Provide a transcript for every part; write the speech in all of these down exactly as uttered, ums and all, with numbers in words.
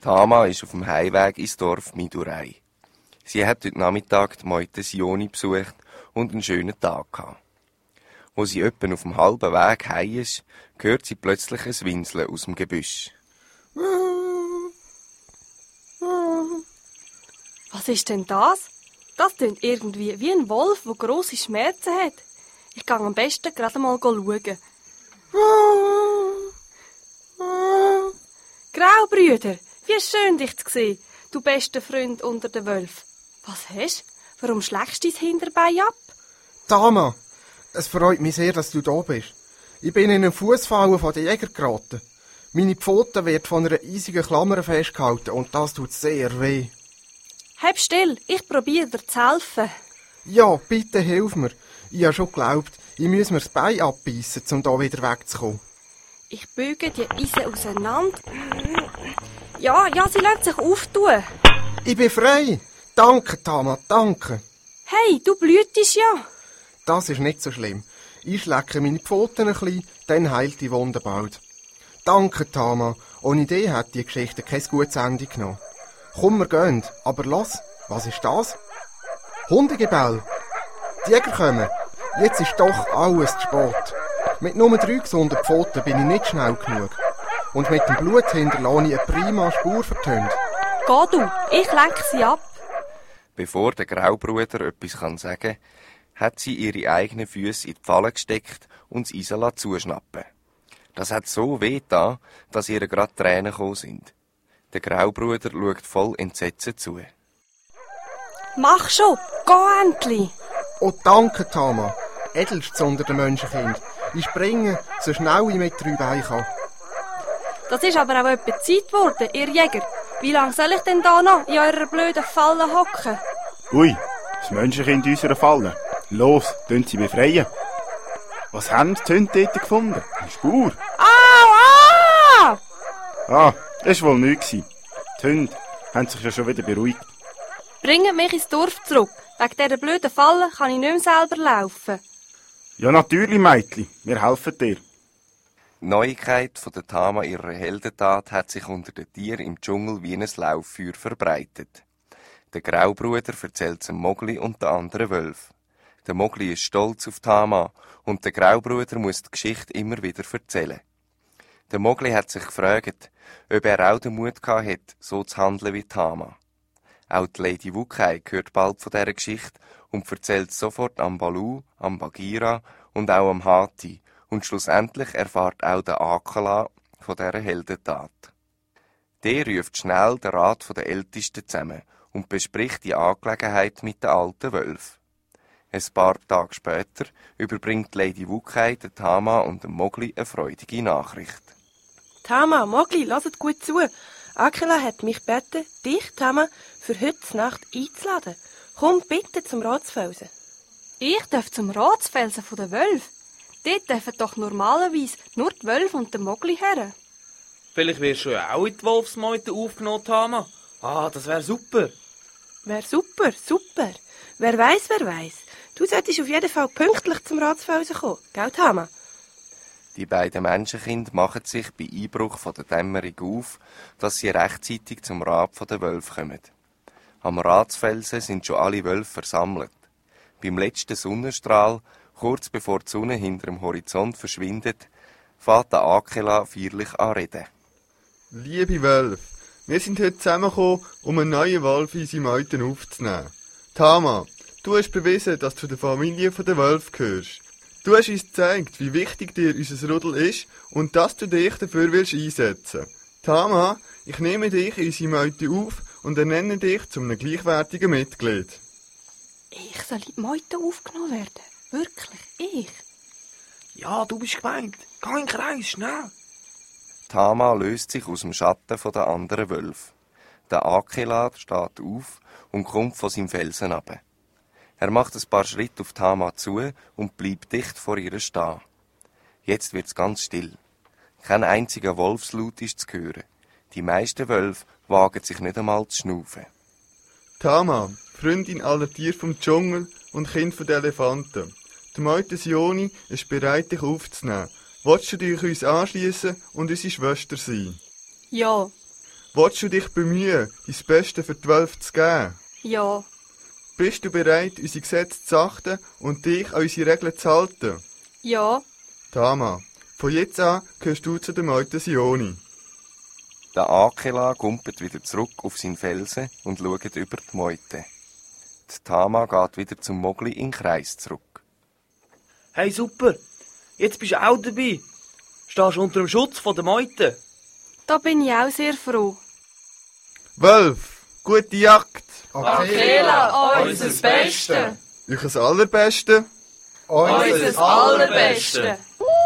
Tama ist auf dem Heimweg ins Dorf Midurei. Sie hat heute Nachmittag die Meute Sioni besucht und einen schönen Tag gehabt. Wo sie etwa auf dem halben Weg heim ist, hört sie plötzlich ein Winseln aus dem Gebüsch. Was ist denn das? Das klingt irgendwie wie ein Wolf, der grosse Schmerzen hat. Ich gehe am besten gerade mal schauen. Graubrüder, wie schön dich zu sehen, du bester Freund unter den Wölfen. Was hast du? Warum schlägst du dein Hinterbein ab? Tama, es freut mich sehr, dass du da bist. Ich bin in eine Fussfalle von den Jägern geraten. Meine Pfote wird von einer eisigen Klammer festgehalten und das tut sehr weh. Hab still, ich probiere dir zu helfen. Ja, bitte hilf mir. Ich habe schon geglaubt, ich muss mir das Bein abbeissen, um da wieder wegzukommen. Ich büge die Eisen auseinander. Ja, ja, sie lässt sich auftun. Ich bin frei. Danke, Tama, danke. Hey, du blühtest ja. Das ist nicht so schlimm. Ich schlecke meine Pfoten ein bisschen, dann heilt die Wunde bald. Danke, Tama. Ohne dich hat die Geschichte kein gutes Ende genommen. Komm, wir gehen. Aber lass, was ist das? Hundegebell. Die Jäger kommen. Jetzt ist doch alles zu spät. Mit nur drei gesunden Pfoten bin ich nicht schnell genug. Und mit dem Blut hinterlasse ich eine prima Spur vertönt. Geh du, ich lenke sie ab. Bevor der Graubruder etwas sagen kann, hat sie ihre eigenen Füße in die Falle gesteckt und das Eisen zuschnappen. Das hat so weh getan, dass ihr gerade Tränen gekommen sind. Der Graubruder schaut voll Entsetzen zu. Mach schon, geh endlich. Oh, danke, Tama. Edelst unter den Menschenkind. Ich springe, so schnell ich mit drei Beinen kann. Das ist aber auch etwa Zeit geworden, ihr Jäger. Wie lange soll ich denn da noch in eurer blöden Falle hocken? Ui, das Menschenkind in unserer Falle. Los, tun sie befreien. Was haben die Hunde dort gefunden? Eine Spur. Au, au! Ah, das war wohl nichts. Die Hunde haben sich ja schon wieder beruhigt. Bringt mich ins Dorf zurück. Wegen dieser blöden Falle kann ich nicht mehr selber laufen. Ja, natürlich, Mädchen. Wir helfen dir. Die Neuigkeit von der Tama ihrer Heldentat hat sich unter den Tieren im Dschungel wie ein Lauffeuer verbreitet. Der Graubruder erzählt es dem Mogli und den anderen Wölfen. Der Mogli ist stolz auf Tama und der Graubruder muss die Geschichte immer wieder erzählen. Der Mogli hat sich gefragt, ob er auch den Mut gehabt hat, so zu handeln wie Tama. Auch die Lady Wukai hört bald von dieser Geschichte und erzählt sofort am Balu, am Bagheera und auch am Hati. Und schlussendlich erfahrt auch der Akela von dieser Heldentat. Der ruft schnell den Rat der Ältesten zusammen und bespricht die Angelegenheit mit den alten Wölfen. Ein paar Tage später überbringt Lady Wukai den Tama und dem Mogli eine freudige Nachricht. Tama, Mogli, hört gut zu. Akela hat mich gebeten, dich, Tama, für heute Nacht einzuladen. Komm bitte zum Ratsfelsen. Ich darf zum Ratsfelsen der Wölfe? Dort dürfen doch normalerweise nur die Wölfe und der Mogli her. Vielleicht wirst du ja auch in die Wolfsmeute aufgenommen, Tama. Ah, das wäre super. Wär super, super. Wer weiss, wer weiss. Du solltest auf jeden Fall pünktlich zum Ratsfelsen kommen, gell, Tama? Die beiden Menschenkinder machen sich bei Einbruch von der Dämmerung auf, dass sie rechtzeitig zum Rat der Wölfe kommen. Am Ratsfelsen sind schon alle Wölfe versammelt. Beim letzten Sonnenstrahl, kurz bevor die Sonne hinter dem Horizont verschwindet, fährt der Akela feierlich an reden. Liebe Wölfe, wir sind heute zusammengekommen, um einen neuen Wolf in unsere Meuten aufzunehmen. Tama, du hast bewiesen, dass du zu der Familie der Wölfe gehörst. Du hast uns gezeigt, wie wichtig dir unser Rudel ist und dass du dich dafür willst einsetzen. Tama, ich nehme dich in unsere Meute auf und ernenne dich zu einem gleichwertigen Mitglied. Ich soll in die Meute aufgenommen werden? Wirklich, ich? Ja, du bist gemeint. Geh in den Kreis, schnell. Tama löst sich aus dem Schatten der anderen Wölfe. Der Akela steht auf und kommt von seinem Felsen runter. Er macht ein paar Schritte auf Tama zu und bleibt dicht vor ihr stehen. Jetzt wird's ganz still. Kein einziger Wolfslaut ist zu hören. Die meisten Wölfe wagen sich nicht einmal zu schnaufen. Tama, Freundin aller Tiere vom Dschungel und Kind von den Elefanten. Die Meute Sioni ist bereit, dich aufzunehmen. Willst du dich uns anschliessen und unsere Schwester sein? Ja. willst du dich bemühen, dein Beste für die Wölfe zu geben? Ja. Bist du bereit, unsere Gesetze zu achten und dich an unsere Regeln zu halten? Ja. Tama, von jetzt an gehörst du zu der Meute Sioni. Der Akela gumpet wieder zurück auf seinen Felsen und schaut über die Meute. Die Tama geht wieder zum Mogli in den Kreis zurück. Hey, super. Jetzt bist du auch dabei. Stehst unter dem Schutz von der Meute. Da bin ich auch sehr froh. Wölf, gute Jagd! Akela, unser Beste. Euch das Allerbeste. Unser Allerbeste.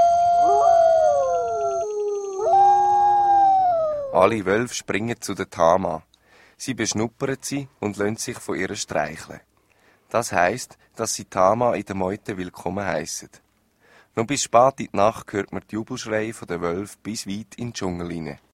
Alle Wölfe springen zu der Tama. Sie beschnuppern sie und lassen sich von ihr streicheln. Das heisst, dass sie Tama in der Meute willkommen heissen. Noch bis spät in die Nacht hört man die Jubelschreie der Wölfe bis weit in den Dschungel hinein.